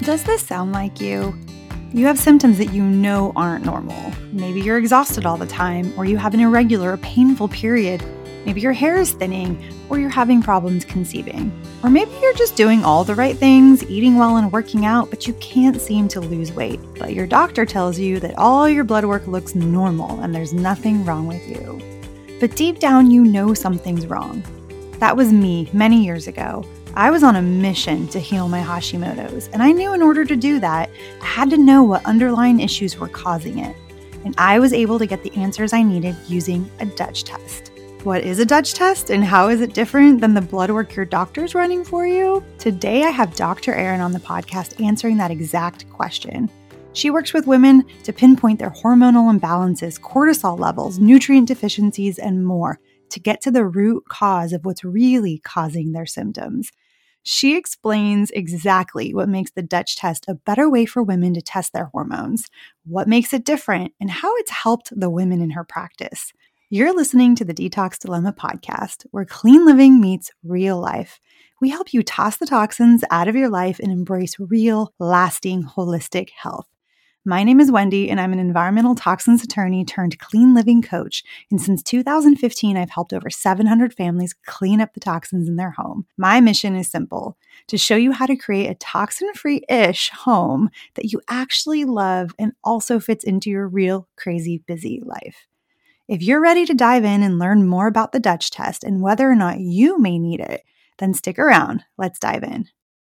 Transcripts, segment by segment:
Does this sound like you? You have symptoms that you know aren't normal. Maybe you're exhausted all the time, or you have an irregular or painful period. Maybe your hair is thinning, or you're having problems conceiving. Or maybe you're just doing all the right things, eating well and working out, but you can't seem to lose weight. But your doctor tells you that all your blood work looks normal and there's nothing wrong with you. But deep down, you know something's wrong. That was me many years ago. I was on a mission to heal my Hashimoto's, and I knew in order to do that, I had to know what underlying issues were causing it. And I was able to get the answers I needed using a Dutch test. What is a Dutch test, and how is it different than the blood work your doctor's running for you? Today, I have Dr. Erin on the podcast answering that exact question. She works with women to pinpoint their hormonal imbalances, cortisol levels, nutrient deficiencies, and more to get to the root cause of what's really causing their symptoms. She explains exactly what makes the Dutch test a better way for women to test their hormones, what makes it different, and how it's helped the women in her practice. You're listening to the Detox Dilemma podcast, where clean living meets real life. We help you toss the toxins out of your life and embrace real, lasting, holistic health. My name is Wendy, and I'm an environmental toxins attorney turned clean living coach. And since 2015, I've helped over 700 families clean up the toxins in their home. My mission is simple: to show you how to create a toxin-free-ish home that you actually love and also fits into your real, crazy, busy life. If you're ready to dive in and learn more about the Dutch test and whether or not you may need it, then stick around. Let's dive in.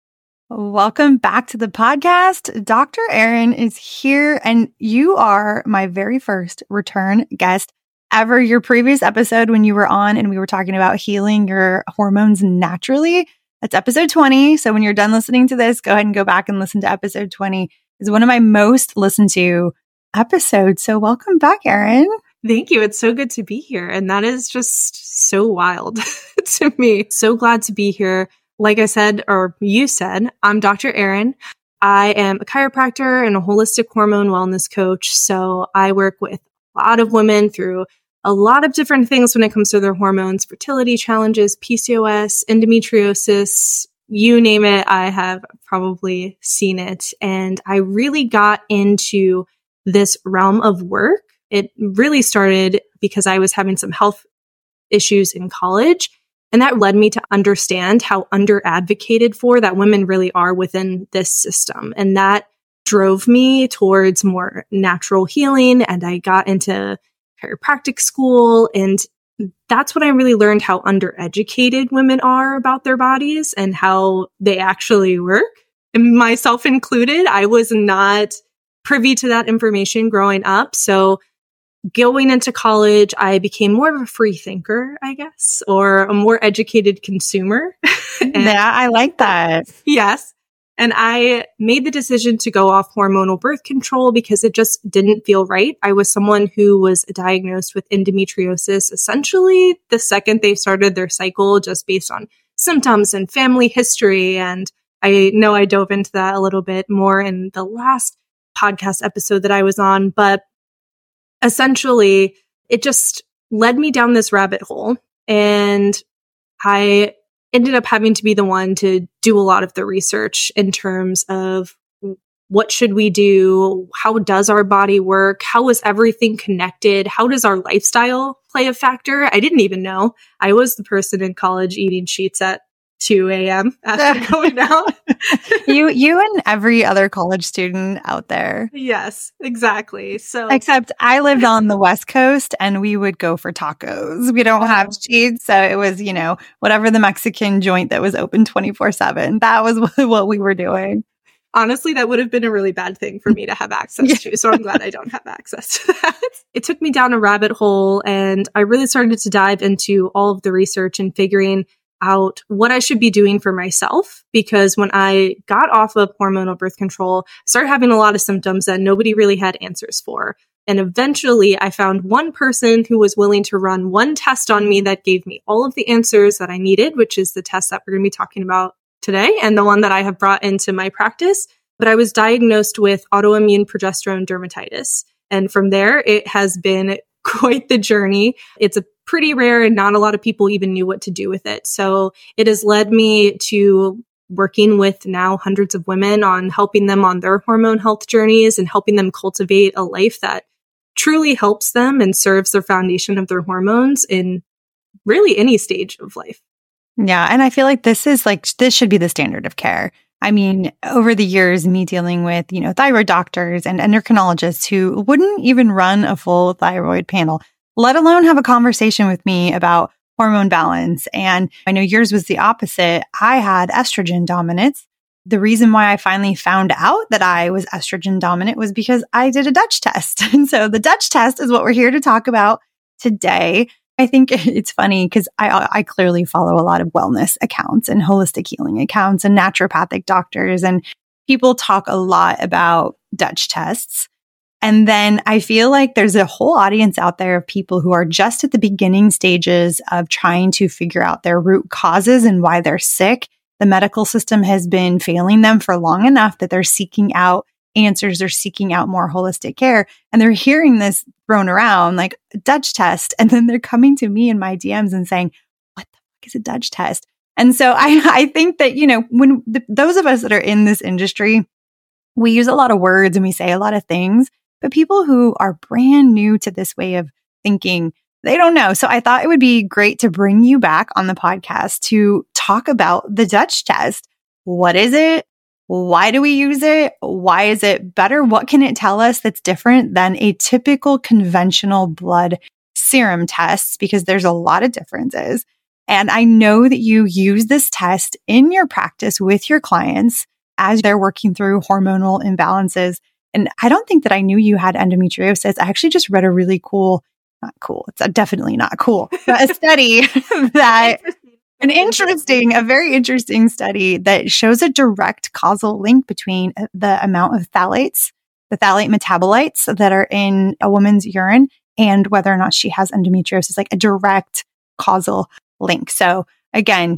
Welcome back to the podcast. Dr. Erin is here, and you are my very first return guest ever. Your previous episode when you were on and we were talking about healing your hormones naturally, that's episode 20. So when you're done listening to this, go ahead and go back and listen to episode 20. It's one of my most listened to episodes. So welcome back, Erin. Thank you. It's so good to be here. And that is just so wild to me. So glad to be here. Like I said, or you said, I'm Dr. Erin. I am a chiropractor and a holistic hormone wellness coach. So I work with a lot of women through a lot of different things when it comes to their hormones, fertility challenges, PCOS, endometriosis, you name it. I have probably seen it. And I really got into this realm of work. It really started because I was having some health issues in college. And that led me to understand how under-advocated for that women really are within this system. And that drove me towards more natural healing. And I got into chiropractic school. And that's when I really learned how undereducated women are about their bodies and how they actually work. And myself included, I was not privy to that information growing up. So going into college, I became more of a free thinker, I guess, or a more educated consumer. Yeah, I like that. Yes. And I made the decision to go off hormonal birth control because it just didn't feel right. I was someone who was diagnosed with endometriosis essentially the second they started their cycle, just based on symptoms and family history. And I know I dove into that a little bit more in the last podcast episode that I was on, but essentially, it just led me down this rabbit hole, and I ended up having to be the one to do a lot of the research in terms of what should we do? How does our body work? How is everything connected? How does our lifestyle play a factor? I didn't even know. I was the person in college eating sheets at 2 a.m. after going out. You and every other college student out there. Yes, exactly. So, except I lived on the West Coast and we would go for tacos. We don't have sheets. So it was, whatever the Mexican joint that was open 24/7. That was what we were doing. Honestly, that would have been a really bad thing for me to have access to. So I'm glad I don't have access to that. It took me down a rabbit hole, and I really started to dive into all of the research and figuring out what I should be doing for myself. Because when I got off of hormonal birth control, I started having a lot of symptoms that nobody really had answers for. And eventually I found one person who was willing to run one test on me that gave me all of the answers that I needed, which is the test that we're going to be talking about today and the one that I have brought into my practice. But I was diagnosed with autoimmune progesterone dermatitis. And from there, it has been quite the journey. It's a pretty rare and not a lot of people even knew what to do with it. So it has led me to working with now hundreds of women on helping them on their hormone health journeys and helping them cultivate a life that truly helps them and serves their foundation of their hormones in really any stage of life. Yeah. And I feel like this should be the standard of care. I mean, over the years, me dealing with, thyroid doctors and endocrinologists who wouldn't even run a full thyroid panel, let alone have a conversation with me about hormone balance. And I know yours was the opposite. I had estrogen dominance. The reason why I finally found out that I was estrogen dominant was because I did a Dutch test. And so the Dutch test is what we're here to talk about today. I think it's funny because I clearly follow a lot of wellness accounts and holistic healing accounts and naturopathic doctors, and people talk a lot about Dutch tests. And then I feel like there's a whole audience out there of people who are just at the beginning stages of trying to figure out their root causes and why they're sick. The medical system has been failing them for long enough that they're seeking out answers. They're seeking out more holistic care. And they're hearing this thrown around like a Dutch test. And then they're coming to me in my DMs and saying, what the fuck is a Dutch test? And so I think that, when those of us that are in this industry, we use a lot of words and we say a lot of things, but people who are brand new to this way of thinking, they don't know. So I thought it would be great to bring you back on the podcast to talk about the Dutch test. What is it? Why do we use it? Why is it better? What can it tell us that's different than a typical conventional blood serum test? Because there's a lot of differences. And I know that you use this test in your practice with your clients as they're working through hormonal imbalances. And I don't think that I knew you had endometriosis. I actually just read a really cool, not cool, it's definitely not cool, but a study that, a very interesting study that shows a direct causal link between the amount of phthalates, the phthalate metabolites that are in a woman's urine and whether or not she has endometriosis, like a direct causal link. So again,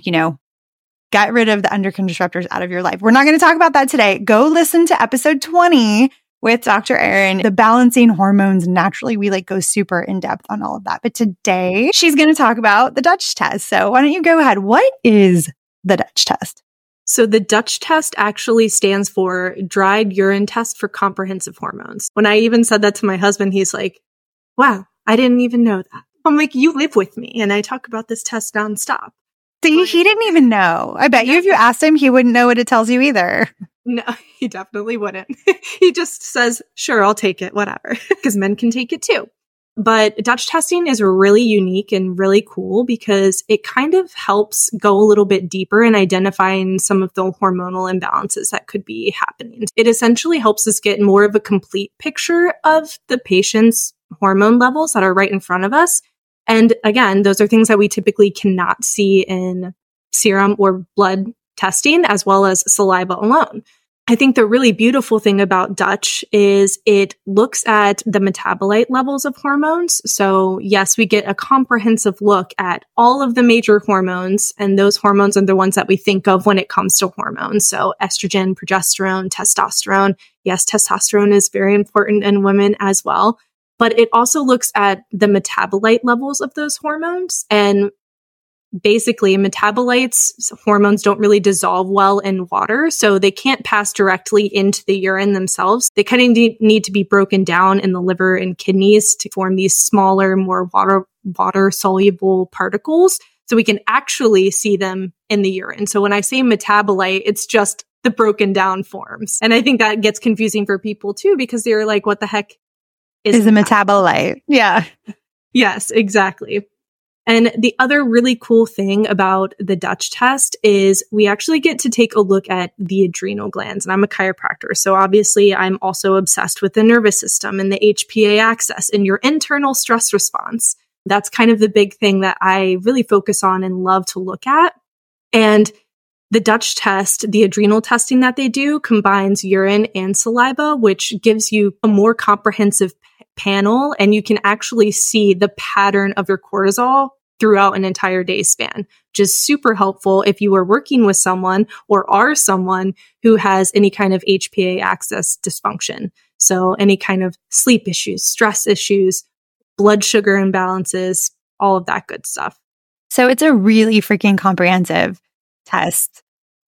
get rid of the endocrine disruptors out of your life. We're not going to talk about that today. Go listen to episode 20 with Dr. Erin, the balancing hormones naturally. We go super in depth on all of that. But today she's going to talk about the Dutch test. So why don't you go ahead? What is the Dutch test? So the Dutch test actually stands for dried urine test for comprehensive hormones. When I even said that to my husband, he's like, wow, I didn't even know that. I'm like, you live with me and I talk about this test nonstop. See, he didn't even know. I bet you if you asked him, he wouldn't know what it tells you either. No, he definitely wouldn't. He just says, sure, I'll take it, whatever, because men can take it too. But Dutch testing is really unique and really cool because it kind of helps go a little bit deeper in identifying some of the hormonal imbalances that could be happening. It essentially helps us get more of a complete picture of the patient's hormone levels that are right in front of us. And again, those are things that we typically cannot see in serum or blood testing, as well as saliva alone. I think the really beautiful thing about Dutch is it looks at the metabolite levels of hormones. So yes, we get a comprehensive look at all of the major hormones, and those hormones are the ones that we think of when it comes to hormones. So estrogen, progesterone, testosterone. Yes, testosterone is very important in women as well. But it also looks at the metabolite levels of those hormones. And basically, metabolites, hormones don't really dissolve well in water, so they can't pass directly into the urine themselves. They kind of need to be broken down in the liver and kidneys to form these smaller, more water-soluble particles, so we can actually see them in the urine. So when I say metabolite, it's just the broken down forms. And I think that gets confusing for people too, because they're like, what the heck is a metabolite? Yeah. Yes, exactly. And the other really cool thing about the Dutch test is we actually get to take a look at the adrenal glands. And I'm a chiropractor, so obviously I'm also obsessed with the nervous system and the HPA axis and your internal stress response. That's kind of the big thing that I really focus on and love to look at. And the Dutch test, the adrenal testing that they do, combines urine and saliva, which gives you a more comprehensive panel, and you can actually see the pattern of your cortisol throughout an entire day span, which is super helpful if you are working with someone or are someone who has any kind of HPA axis dysfunction. So any kind of sleep issues, stress issues, blood sugar imbalances, all of that good stuff. So it's a really freaking comprehensive test.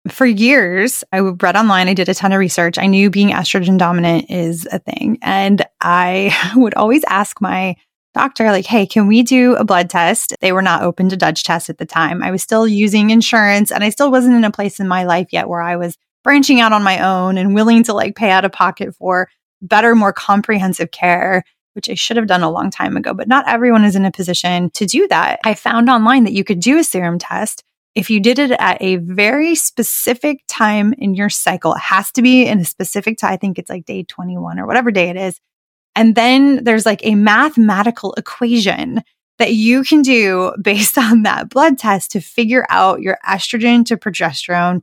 For years, I read online, I did a ton of research. I knew being estrogen dominant is a thing. And I would always ask my doctor, like, hey, can we do a blood test? They were not open to Dutch tests at the time. I was still using insurance and I still wasn't in a place in my life yet where I was branching out on my own and willing to like pay out of pocket for better, more comprehensive care, which I should have done a long time ago. But not everyone is in a position to do that. I found online that you could do a serum test if you did it at a very specific time in your cycle. It has to be in a specific time. I think it's like day 21 or whatever day it is. And then there's like a mathematical equation that you can do based on that blood test to figure out your estrogen to progesterone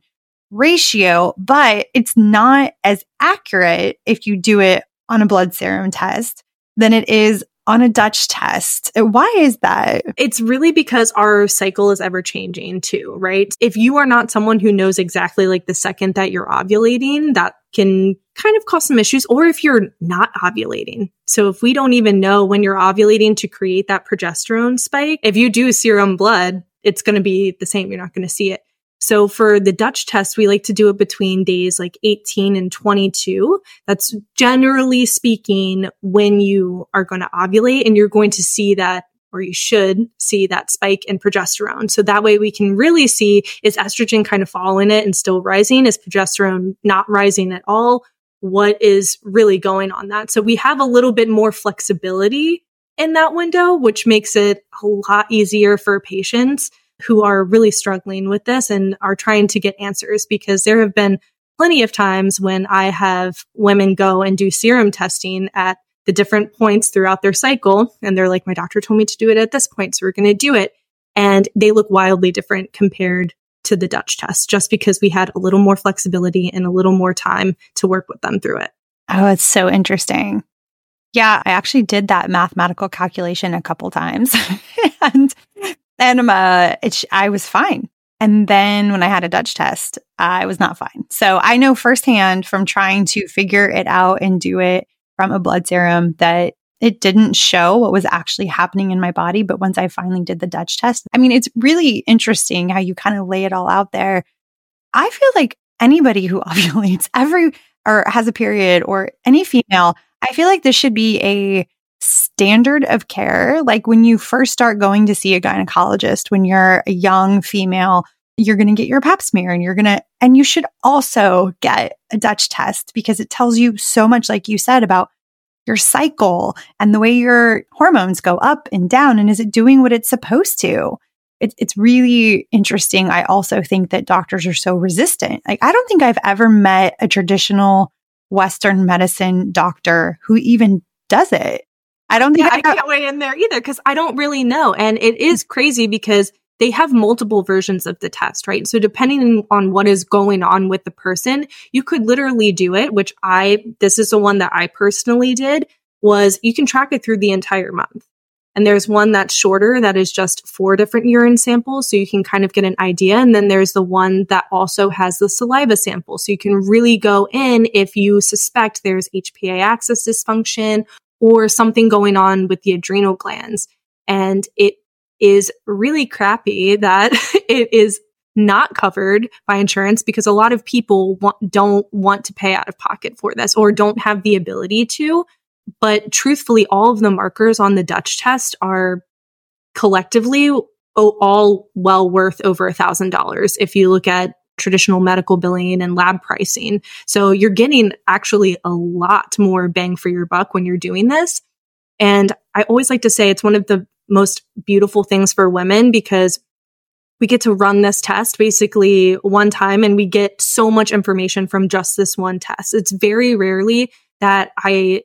ratio. But it's not as accurate if you do it on a blood serum test than it is on a Dutch test. Why is that? It's really because our cycle is ever changing too, right? If you are not someone who knows exactly like the second that you're ovulating, that can kind of cause some issues. Or if you're not ovulating. So if we don't even know when you're ovulating to create that progesterone spike, if you do serum blood, it's going to be the same. You're not going to see it. So for the Dutch test, we like to do it between days like 18 and 22. That's generally speaking when you are going to ovulate, and you're going to see that, or you should see that spike in progesterone. So that way we can really see, is estrogen kind of following it and still rising? Is progesterone not rising at all? What is really going on that? So we have a little bit more flexibility in that window, which makes it a lot easier for patients who are really struggling with this and are trying to get answers, because there have been plenty of times when I have women go and do serum testing at the different points throughout their cycle. And they're like, my doctor told me to do it at this point, so we're going to do it. And they look wildly different compared to the Dutch test, just because we had a little more flexibility and a little more time to work with them through it. Oh, it's so interesting. Yeah, I actually did that mathematical calculation a couple times. And I was fine. And then when I had a Dutch test, I was not fine. So I know firsthand from trying to figure it out and do it from a blood serum that it didn't show what was actually happening in my body. But once I finally did the Dutch test, I mean, it's really interesting how you kind of lay it all out there. I feel like anybody who ovulates or has a period, or any female, I feel like this should be a standard of care. Like when you first start going to see a gynecologist, when you're a young female, you're going to get your pap smear, and you should also get a Dutch test, because it tells you so much, like you said, about your cycle and the way your hormones go up and down. And is it doing what it's supposed to? It's really interesting. I also think that doctors are so resistant. Like, I don't think I've ever met a traditional Western medicine doctor who even does it. I don't think I can't weigh in there either, because I don't really know. And it is crazy because they have multiple versions of the test, right? So depending on what is going on with the person, you could literally do it, this is the one that I personally did, was you can track it through the entire month. And there's one that's shorter that is just 4 different urine samples, so you can kind of get an idea. And then there's the one that also has the saliva sample. So you can really go in if you suspect there's HPA axis dysfunction or something going on with the adrenal glands. And it is really crappy that it is not covered by insurance, because a lot of people don't want to pay out of pocket for this, or don't have the ability to. But truthfully, all of the markers on the Dutch test are collectively all well worth over $1,000 if you look at traditional medical billing and lab pricing. So you're getting actually a lot more bang for your buck when you're doing this. And I always like to say it's one of the most beautiful things for women, because we get to run this test basically one time and we get so much information from just this one test. It's very rarely that I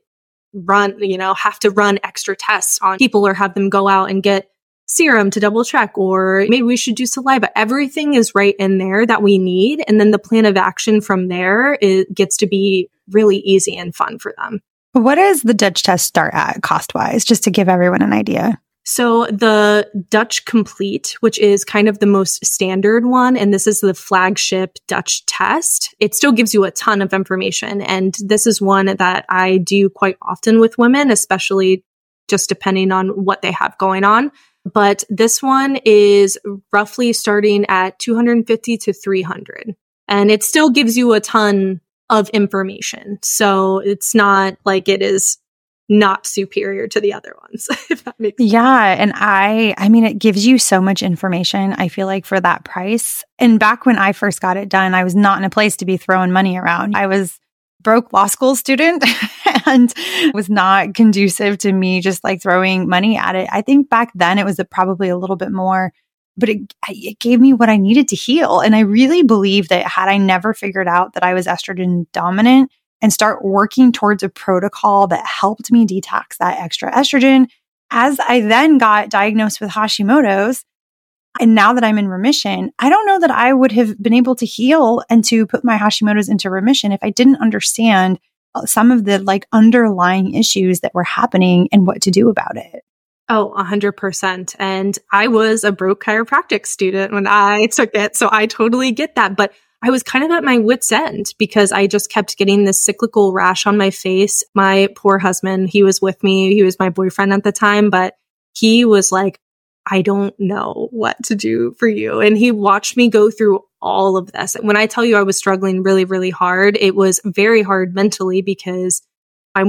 have to run extra tests on people or have them go out and get serum to double check, or maybe we should do saliva. Everything is right in there that we need. And then the plan of action from there, it gets to be really easy and fun for them. What does the Dutch test start at cost-wise, just to give everyone an idea? So the Dutch Complete, which is kind of the most standard one, and this is the flagship Dutch test, it still gives you a ton of information. And this is one that I do quite often with women, especially just depending on what they have going on. But this one is roughly starting at $250 to $300. And it still gives you a ton of information. So it's not like it is not superior to the other ones, if that makes sense. Yeah. And I mean, it gives you so much information, I feel like, for that price. And back when I first got it done, I was not in a place to be throwing money around. I was broke law school student and was not conducive to me just like throwing money at it. I think back then it was probably a little bit more, but it gave me what I needed to heal. And I really believe that had I never figured out that I was estrogen dominant and start working towards a protocol that helped me detox that extra estrogen, as I then got diagnosed with Hashimoto's, and now that I'm in remission, I don't know that I would have been able to heal and to put my Hashimoto's into remission if I didn't understand some of the like underlying issues that were happening and what to do about it. Oh, 100%. And I was a broke chiropractic student when I took it. So I totally get that. But I was kind of at my wit's end because I just kept getting this cyclical rash on my face. My poor husband, he was with me. He was my boyfriend at the time, but he was like, I don't know what to do for you. And he watched me go through all of this. When I tell you I was struggling really, really hard, it was very hard mentally because I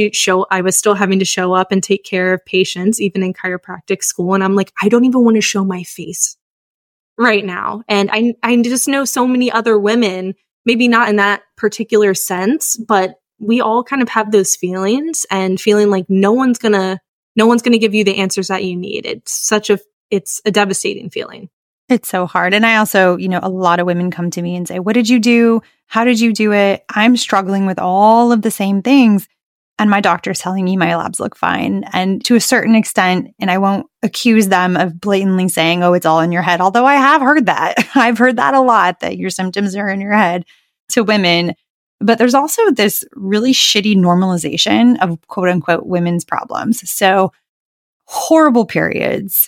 was still having to show up and take care of patients, even in chiropractic school. And I'm like, I don't even want to show my face right now. And I just know so many other women, maybe not in that particular sense, but we all kind of have those feelings and feeling like no one's going to give you the answers that you need. It's a devastating feeling. It's so hard. And I also, a lot of women come to me and say, what did you do? How did you do it? I'm struggling with all of the same things. And my doctor's telling me my labs look fine. And to a certain extent, and I won't accuse them of blatantly saying, oh, it's all in your head. Although I have heard that. I've heard that a lot, that your symptoms are in your head to women. But there's also this really shitty normalization of quote unquote women's problems. So horrible periods.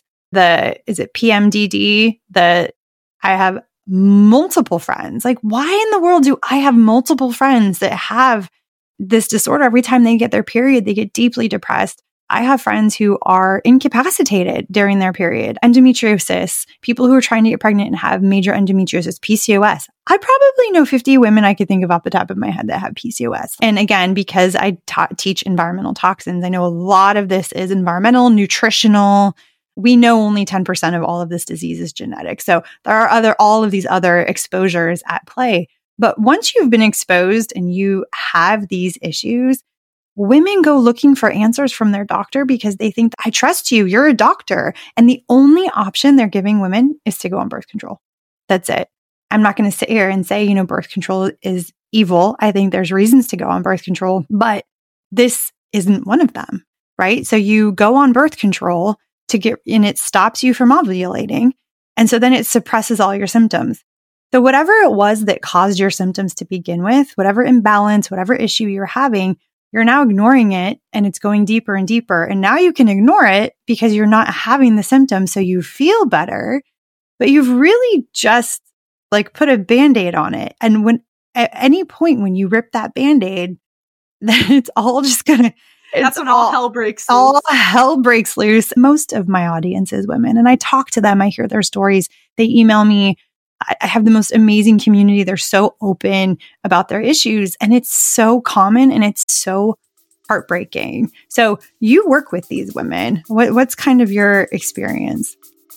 Is it PMDD? I have multiple friends. Like, why in the world do I have multiple friends that have this disorder? Every time they get their period, they get deeply depressed. I have friends who are incapacitated during their period, endometriosis, people who are trying to get pregnant and have major endometriosis, PCOS. I probably know 50 women I could think of off the top of my head that have PCOS. And again, because I teach environmental toxins, I know a lot of this is environmental, nutritional. We know only 10% of all of this disease is genetic. So there are all of these other exposures at play. But once you've been exposed and you have these issues, women go looking for answers from their doctor because they think, I trust you, you're a doctor. And the only option they're giving women is to go on birth control. That's it. I'm not going to sit here and say, birth control is evil. I think there's reasons to go on birth control, but this isn't one of them, right? So you go on birth control and it stops you from ovulating. And so then it suppresses all your symptoms. So whatever it was that caused your symptoms to begin with, whatever imbalance, whatever issue you're having, you're now ignoring it and it's going deeper and deeper. And now you can ignore it because you're not having the symptoms. So you feel better, but you've really just like put a Band-Aid on it. And when at any point when you rip that Band-Aid, then it's all just gonna, that's when all hell breaks loose. All hell breaks loose. Most of my audience is women, and I talk to them. I hear their stories. They email me. I have the most amazing community. They're so open about their issues, and it's so common and it's so heartbreaking. So you work with these women. What's kind of your experience?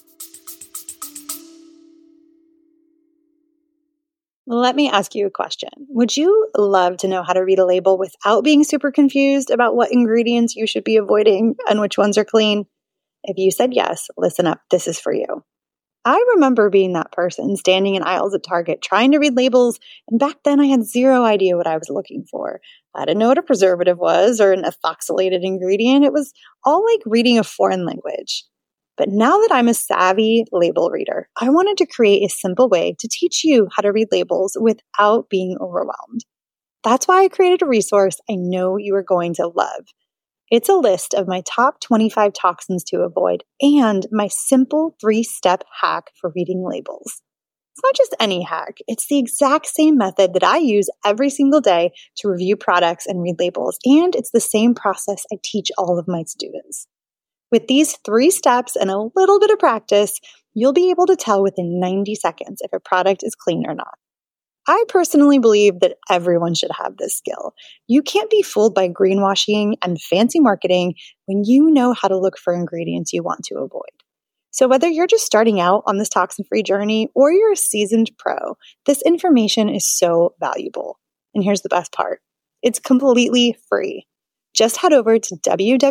Let me ask you a question. Would you love to know how to read a label without being super confused about what ingredients you should be avoiding and which ones are clean? If you said yes, listen up. This is for you. I remember being that person standing in aisles at Target trying to read labels, and back then I had zero idea what I was looking for. I didn't know what a preservative was or an ethoxylated ingredient. It was all like reading a foreign language. But now that I'm a savvy label reader, I wanted to create a simple way to teach you how to read labels without being overwhelmed. That's why I created a resource I know you are going to love. It's a list of my top 25 toxins to avoid and my simple 3-step hack for reading labels. It's not just any hack. It's the exact same method that I use every single day to review products and read labels. And it's the same process I teach all of my students. With these 3 steps and a little bit of practice, you'll be able to tell within 90 seconds if a product is clean or not. I personally believe that everyone should have this skill. You can't be fooled by greenwashing and fancy marketing when you know how to look for ingredients you want to avoid. So whether you're just starting out on this toxin-free journey or you're a seasoned pro, this information is so valuable. And here's the best part. It's completely free. Just head over to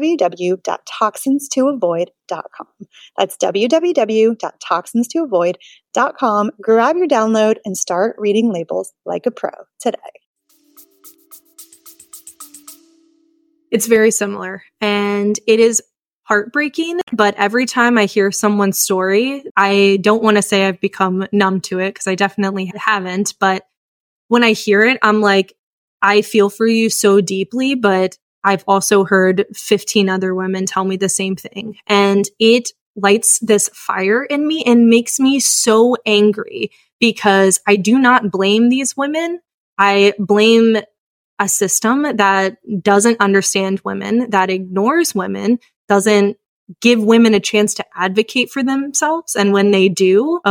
www.toxins2avoid.com. That's www.toxins2avoid.com. Grab your download and start reading labels like a pro today. It's very similar, and it is heartbreaking, but every time I hear someone's story, I don't want to say I've become numb to it because I definitely haven't, but when I hear it, I'm like, I feel for you so deeply, but I've also heard 15 other women tell me the same thing. And it lights this fire in me and makes me so angry because I do not blame these women. I blame a system that doesn't understand women, that ignores women, doesn't give women a chance to advocate for themselves. And when they do,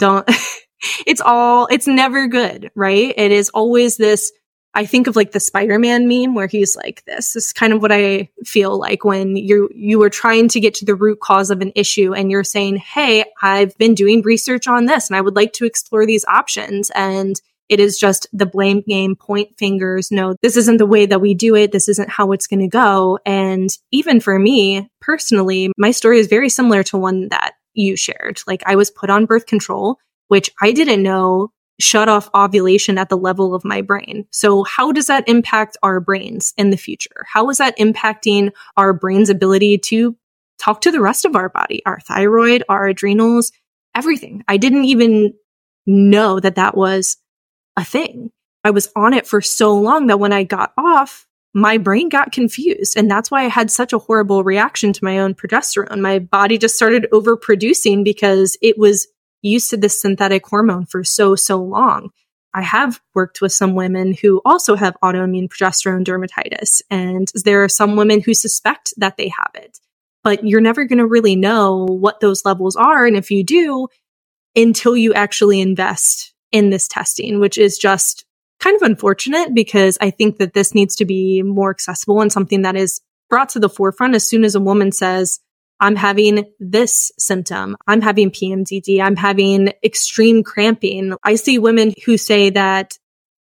it's never good, right? It is always this. I think of like the Spider-Man meme where he's like, this is kind of what I feel like when you are trying to get to the root cause of an issue and you're saying, hey, I've been doing research on this and I would like to explore these options. And it is just the blame game, point fingers. No, this isn't the way that we do it. This isn't how it's going to go. And even for me personally, my story is very similar to one that you shared. Like I was put on birth control, which I didn't know shut off ovulation at the level of my brain. So how does that impact our brains in the future? How is that impacting our brain's ability to talk to the rest of our body, our thyroid, our adrenals, everything? I didn't even know that that was a thing. I was on it for so long that when I got off, my brain got confused. And that's why I had such a horrible reaction to my own progesterone. My body just started overproducing because it was used to this synthetic hormone for so long. I have worked with some women who also have autoimmune progesterone dermatitis, and there are some women who suspect that they have it, but you're never going to really know what those levels are. And if you do, until you actually invest in this testing, which is just kind of unfortunate because I think that this needs to be more accessible and something that is brought to the forefront as soon as a woman says, I'm having this symptom. I'm having PMDD. I'm having extreme cramping. I see women who say that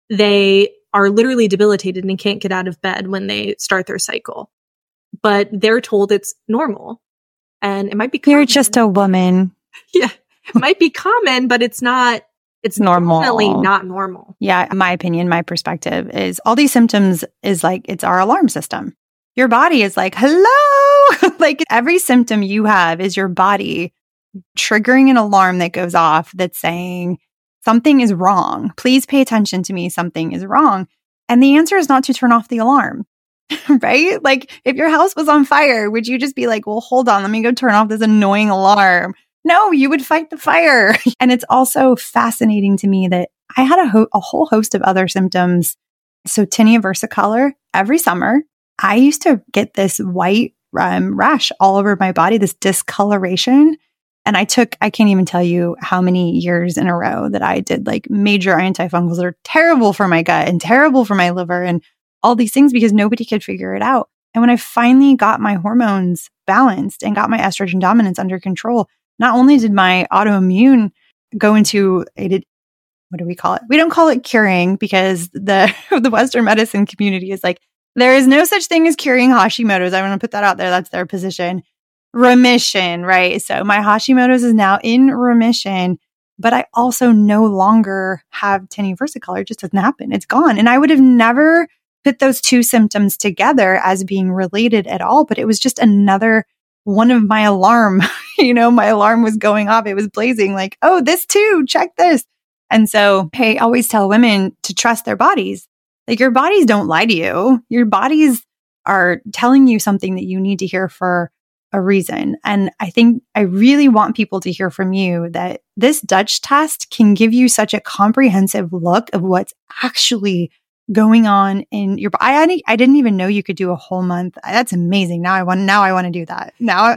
they are literally debilitated and can't get out of bed when they start their cycle, but they're told it's normal. And it might be common. You're just a woman. Yeah, it might be common, but it's not. It's normal. Definitely not normal. Yeah, my opinion, my perspective is all these symptoms is like, it's our alarm system. Your body is like, hello. Like every symptom you have is your body triggering an alarm that goes off that's saying something is wrong. Please pay attention to me. Something is wrong. And the answer is not to turn off the alarm, right? Like if your house was on fire, would you just be like, well, hold on, let me go turn off this annoying alarm? No, you would fight the fire. And it's also fascinating to me that I had a whole host of other symptoms. So tinea versicolor, every summer, I used to get this white rash all over my body, this discoloration. And I can't even tell you how many years in a row that I did like major antifungals that are terrible for my gut and terrible for my liver and all these things because nobody could figure it out. And when I finally got my hormones balanced and got my estrogen dominance under control, not only did my autoimmune go into what do we call it? We don't call it curing because the Western medicine community is like, there is no such thing as curing Hashimoto's. I want to put that out there. That's their position. Remission, right? So my Hashimoto's is now in remission, but I also no longer have tinea versicolor. It just doesn't happen. It's gone. And I would have never put those two symptoms together as being related at all, but it was just another one of my alarm. My alarm was going off. It was blazing like, oh, this too, check this. And so, I always tell women to trust their bodies. Like your bodies don't lie to you. Your bodies are telling you something that you need to hear for a reason. And I think I really want people to hear from you that this Dutch test can give you such a comprehensive look of what's actually going on in your body. I didn't even know you could do a whole month. That's amazing. Now I want to do that. Now yeah.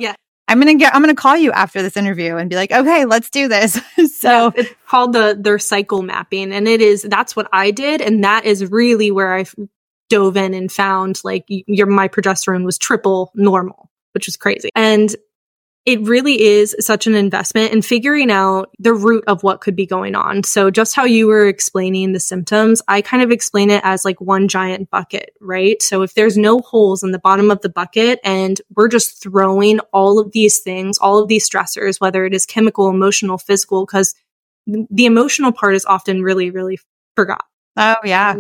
I'm going to call you after this interview and be like, okay, let's do this. So it's called their cycle mapping. And that's what I did. And that is really where I dove in and found like my progesterone was triple normal, which was crazy. And it really is such an investment in figuring out the root of what could be going on. So just how you were explaining the symptoms, I kind of explain it as like one giant bucket, right? So if there's no holes in the bottom of the bucket and we're just throwing all of these things, all of these stressors, whether it is chemical, emotional, physical, because the emotional part is often really, really forgotten. Oh, yeah.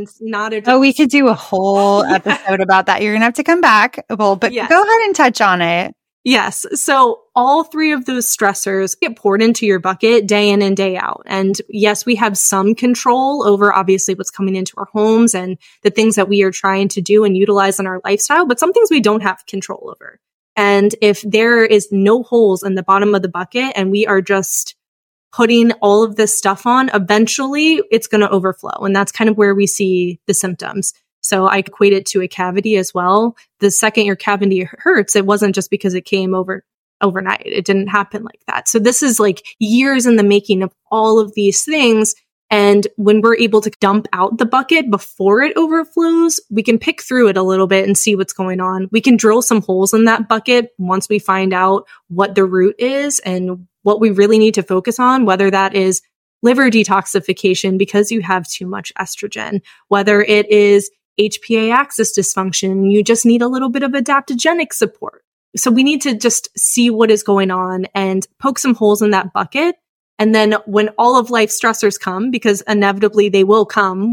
We could do a whole episode about that. You're going to have to come back. Well, but yes. Go ahead and touch on it. Yes. So all three of those stressors get poured into your bucket day in and day out. And yes, we have some control over obviously what's coming into our homes and the things that we are trying to do and utilize in our lifestyle, but some things we don't have control over. And if there is no holes in the bottom of the bucket and we are just putting all of this stuff on, eventually it's going to overflow. And that's kind of where we see the symptoms. So I equate it to a cavity as well. The second your cavity hurts, it wasn't just because it came overnight. It didn't happen like that. So this is like years in the making of all of these things. And when we're able to dump out the bucket before it overflows, we can pick through it a little bit and see what's going on. We can drill some holes in that bucket once we find out what the root is and what we really need to focus on, whether that is liver detoxification because you have too much estrogen, whether it is HPA axis dysfunction, you just need a little bit of adaptogenic support. So we need to just see what is going on and poke some holes in that bucket. And then when all of life's stressors come, because inevitably they will come,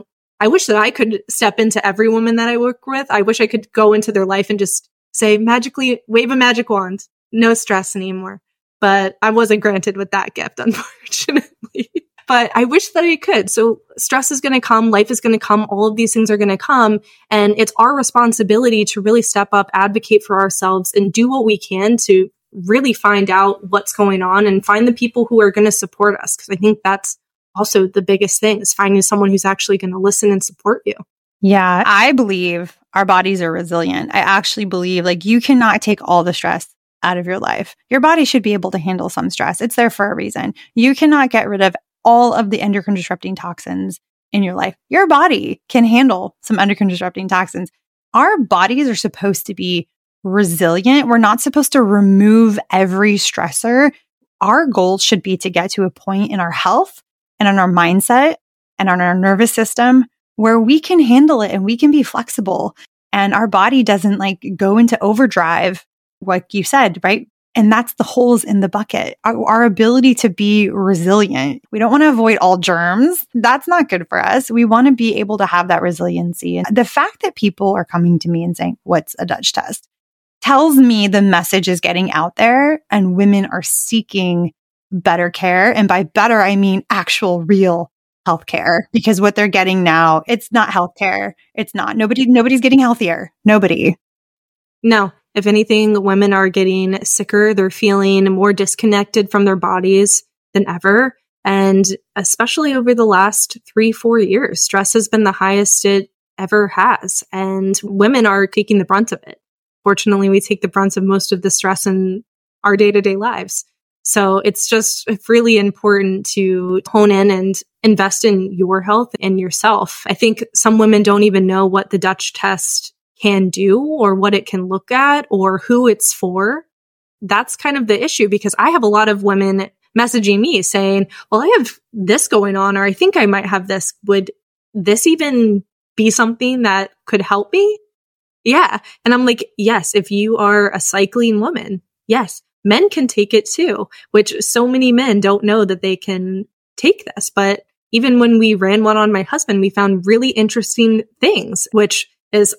I wish that I could step into every woman that I work with. I wish I could go into their life and just say magically, wave a magic wand, no stress anymore. But I wasn't granted with that gift, unfortunately. But I wish that I could. So stress is going to come. Life is going to come. All of these things are going to come. And it's our responsibility to really step up, advocate for ourselves, and do what we can to really find out what's going on and find the people who are going to support us. Because I think that's also the biggest thing is finding someone who's actually going to listen and support you. Yeah, I believe our bodies are resilient. I actually believe like you cannot take all the stress out of your life. Your body should be able to handle some stress. It's there for a reason. You cannot get rid of all of the endocrine disrupting toxins in your life. Your body can handle some endocrine disrupting toxins. Our bodies are supposed to be resilient. We're not supposed to remove every stressor. Our goal should be to get to a point in our health and in our mindset and on our nervous system where we can handle it and we can be flexible and our body doesn't like go into overdrive, like you said, right? And that's the holes in the bucket. Our ability to be resilient. We don't want to avoid all germs. That's not good for us. We want to be able to have that resiliency. And the fact that people are coming to me and saying, what's a Dutch test? Tells me the message is getting out there and women are seeking better care. And by better, I mean actual real healthcare, because what they're getting now, it's not healthcare. It's not. Nobody's getting healthier. Nobody. No. If anything, women are getting sicker. They're feeling more disconnected from their bodies than ever. And especially over the last 3-4 years, stress has been the highest it ever has. And women are taking the brunt of it. Fortunately, we take the brunt of most of the stress in our day-to-day lives. So it's really important to hone in and invest in your health and yourself. I think some women don't even know what the Dutch test can do or what it can look at or who it's for. That's kind of the issue because I have a lot of women messaging me saying, well, I have this going on, or I think I might have this. Would this even be something that could help me? Yeah. And I'm like, yes, if you are a cycling woman, yes, men can take it too, which so many men don't know that they can take this. But even when we ran one on my husband, we found really interesting things, which is,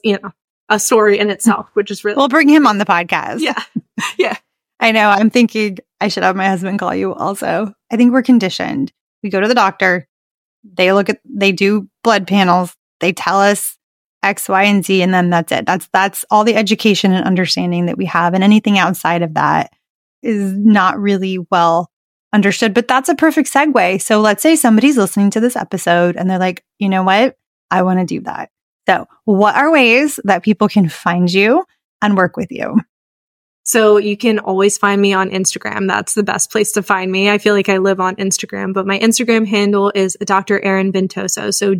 a story in itself, which is really... We'll bring him on the podcast. Yeah. Yeah. I know. I'm thinking I should have my husband call you also. I think we're conditioned. We go to the doctor. They do blood panels. They tell us X, Y, and Z, and then that's it. That's all the education and understanding that we have. And anything outside of that is not really well understood. But that's a perfect segue. So let's say somebody's listening to this episode and they're like, you know what? I want to do that. So what are ways that people can find you and work with you? So you can always find me on Instagram. That's the best place to find me. I feel like I live on Instagram, but my Instagram handle is Dr. Erin Ventoso. So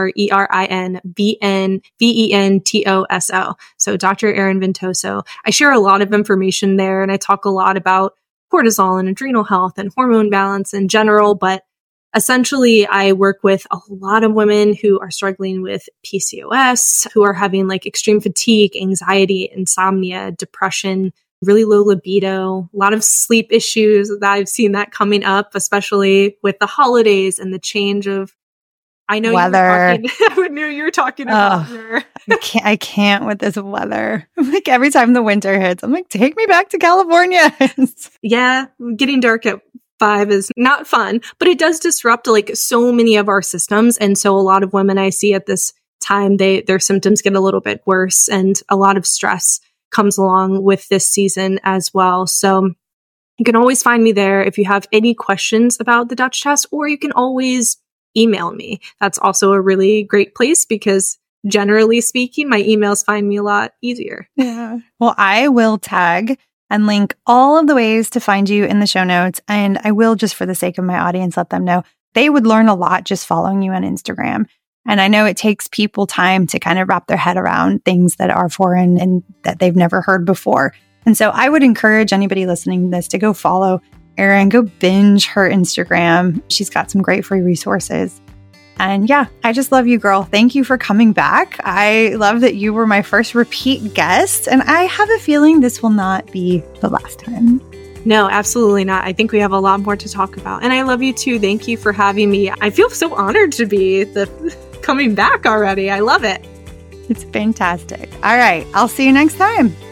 DrErinVentoso. So Dr. Erin Ventoso. I share a lot of information there, and I talk a lot about cortisol and adrenal health and hormone balance in general. But essentially, I work with a lot of women who are struggling with PCOS, who are having like extreme fatigue, anxiety, insomnia, depression, really low libido, a lot of sleep issues that I've seen that coming up, especially with the holidays and the change of, I know weather. I knew you were talking about her. I can't with this weather. Like every time the winter hits, I'm like, take me back to California. Yeah, getting dark at 5 is not fun, but it does disrupt like so many of our systems. And so a lot of women I see at this time, their symptoms get a little bit worse, and a lot of stress comes along with this season as well. So you can always find me there if you have any questions about the Dutch test, or you can always email me. That's also a really great place because generally speaking, my emails find me a lot easier. Yeah. Well, I will tag and link all of the ways to find you in the show notes. And I will, just for the sake of my audience, let them know they would learn a lot just following you on Instagram. And I know it takes people time to kind of wrap their head around things that are foreign and that they've never heard before. And so I would encourage anybody listening to this to go follow Erin, go binge her Instagram. She's got some great free resources. And yeah, I just love you, girl. Thank you for coming back. I love that you were my first repeat guest, and I have a feeling this will not be the last time. No, absolutely not. I think we have a lot more to talk about. And I love you too. Thank you for having me. I feel so honored to be coming back already. I love it. It's fantastic. All right. I'll see you next time.